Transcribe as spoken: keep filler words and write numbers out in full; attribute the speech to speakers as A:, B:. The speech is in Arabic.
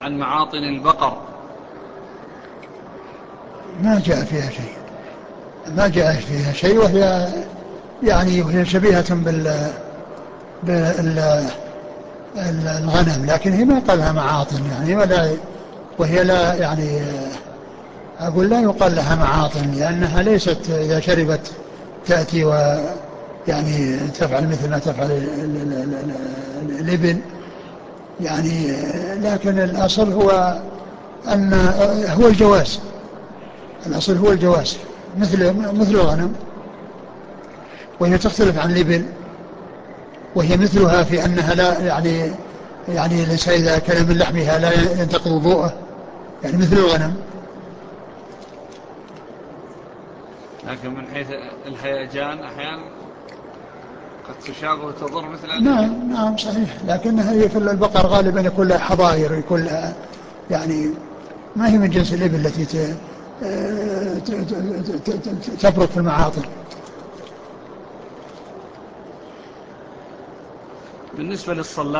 A: عن معاطن البقر؟
B: ما جاء فيها شيء، ما جاء فيها شيء، وهي يعني وهي شبيهة بال بالغنم، لكن هي ما يقال لها معاطن يعني، ولا وهي لا يعني أقول لا يقال لها معاطن، لأنها ليست إذا شربت تأتي و يعني تفعل مثل ما تفعل ال- ال- ال- ال- الإبل يعني. لكن الأصل هو أن هو الجواز، الأصل هو الجواز مثل مثل الغنم، وهي تختلف عن الإبل، وهي مثلها في أنها لا يعني يعني الإنسان إذا أكل من لحمها لا ينتقض وضوءه، يعني مثل الغنم.
A: لكن من حيث الهيجان أحيانا قد تشاغ وتضر مثل الإبل.
B: نعم نعم صحيح، لكنها هي في البقر غالبا يكون لها حظائر، يكون لها يعني ما هي من جنس الإبل التي ت- ت- ت- ت- تبرك في المعاطن.
A: بالنسبة للصلاة